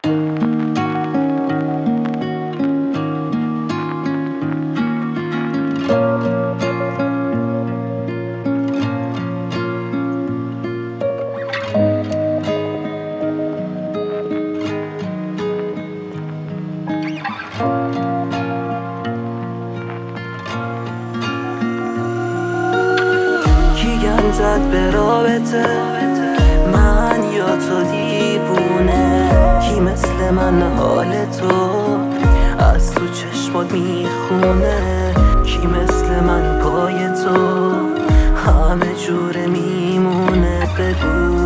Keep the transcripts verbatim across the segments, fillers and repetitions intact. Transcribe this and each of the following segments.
زد به رابطه، من یا تو دیوونه؟ کی مثل من حال تو از تو چشمات میخونه؟ کی مثل من پای تو همه جوره میمونه؟ بگو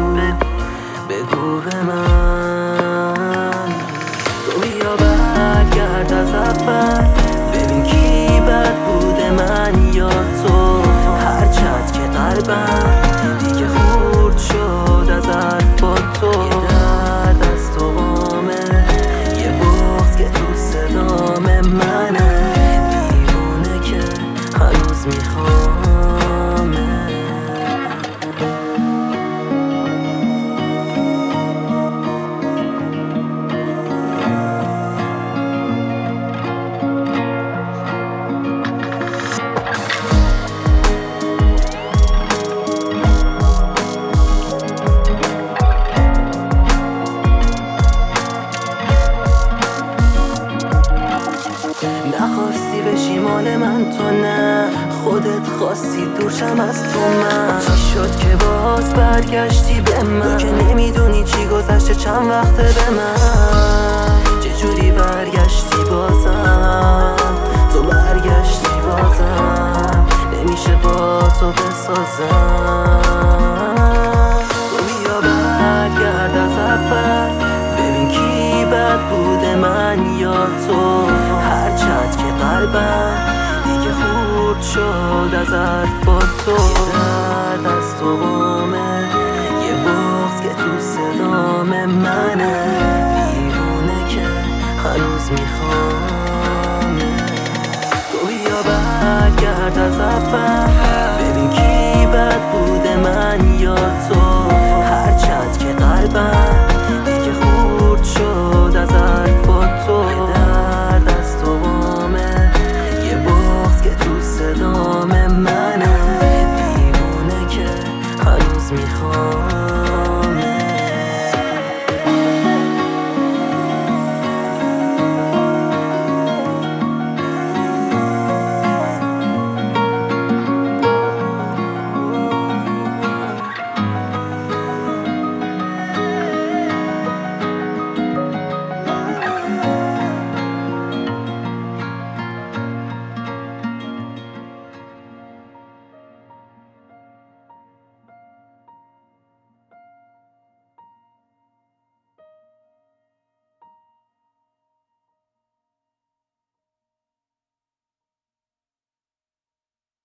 بگو به من. تو بیا برگرد از اول، ببین کی بد بوده، من یا تو؟ هرچند که قلبم دیگه خورد شد از حرفات تو. یه درد از تو وامه، یه بغض که تو صدام منه، دیوونه که هنوز میخوامه. نخواستی بشی مال من، تو نه، خودت خواستی دورشم از تو. من چی شد که باز برگشتی به من؟ تو که نمیدونی چی گذشته چند وقته به من. چه جوری برگشتی بازم؟ تو برگشتی بازم، نمیشه با تو بسازم. تو بیا برگرد از اول، ببین کی بد بوده، من یا تو؟ هرچند که قلبم دیگه خورد شد از حرفات تو. یه درد از تو